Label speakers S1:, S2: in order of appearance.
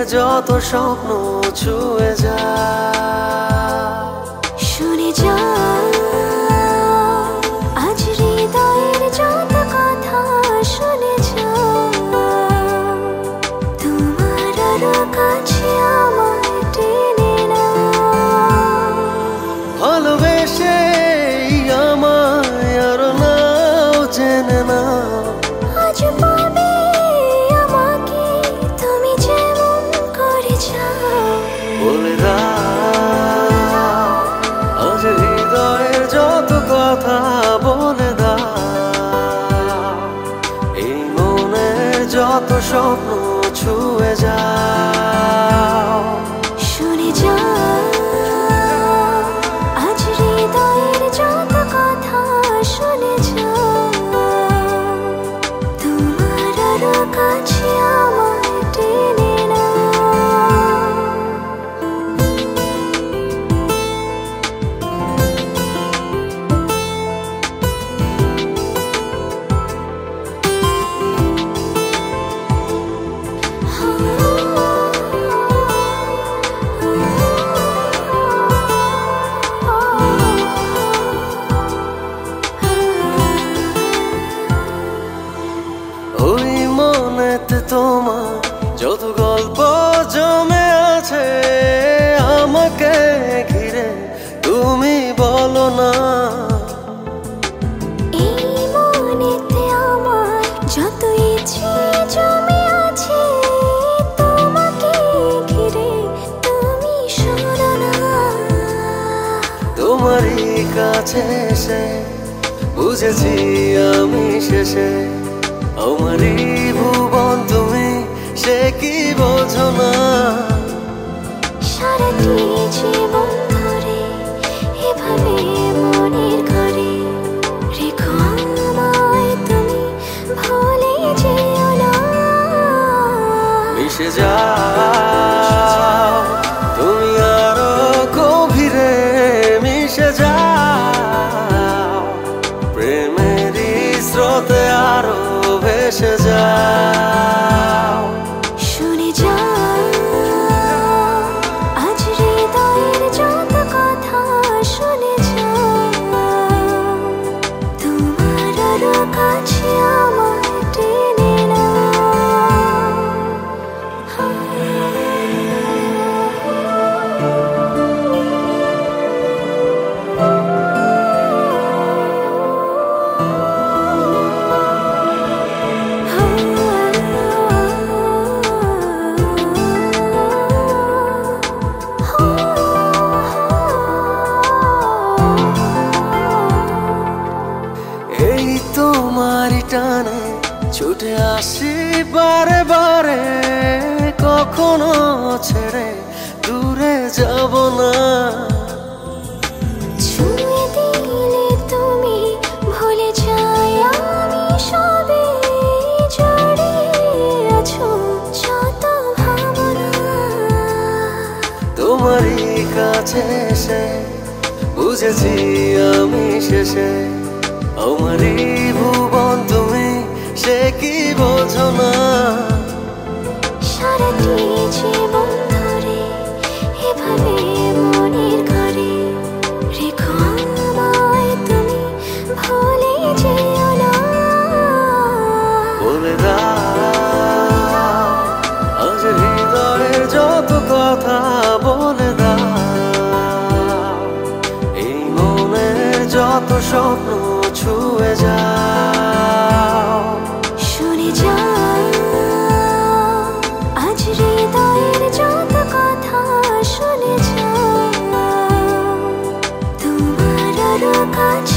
S1: যত স্বপ্ন ছুঁয়ে যায়।
S2: শুনে যাও আজ হৃদয়ের যত কথা, শুনে যাও তোমার আরো কাছে আমায় টেনে নাও।
S1: ভালোবেসে আমায় আরো নাও জেনে নাও।
S2: আজ পাবে আমাকে তুমি যেমন করে চাও।
S1: বলে দাও আজ হৃদয়ের যত কথা, বলে দাও এই মনের যত স্বপ্ন ছুঁয়ে যাও।
S2: শুনে যাও আজ হৃদয়ের যত কথা, শুনে যাও তোমার আরো কাছে আমায় টেনে নাও।
S1: ওই মনেতে তোমার যত গল্প জমে আছে আমাকে ঘিরে, তুমি বলো না।
S2: এই মনেতে আমার যত ইচ্ছে জমে আছে তোমাকে ঘিরে, তুমি শোনো না।
S1: তোমারই কাছে এসে বুঝেছি আমি শেষে, আমারই ভুবন তুমি, সে কি বোঝো না।
S2: সারাটি জীবন ধরে এভাবে মনের ঘরে রেখো আমায় তুমি, ভুলে যেও না।
S1: মিশে যাও তুমি আরো গভীরে, মিশে যাও প্রেমেরই স্রোতে আরো ভেসে যাও।
S2: শুনে যাও আজ হৃদয়ের যত কথা, শুনে যাও তোমার আরো কাছে আমায় টেনে
S1: এই তোমারই টানে ছুটে আসি বারে বারে, কখনো ছেড়ে দূরে যাব না।
S2: ছুঁয়ে দিলে তুমি ভুলে যাই আমি সবে, জড়িয়ে আছো যত ভাবনা।
S1: তোমারই কাছে এসে বুঝেছি আমি শেষে, আমারই ভুবন তুমি, সে কি বোঝো না।
S2: সারাটি জীবন ধরে এভাবে মনের ঘরে রেখো আমায় তুমি, ভুলে যেও না।
S1: বলে দাও আজ হৃদয়ের যত কথা, বলে দাও এই মনের যত স্বপ্ন ছুঁয়ে যাও।
S2: শুনে যাও আজ হৃদয়ের যত কথা, শুনে যাও তোমার আরো কাছে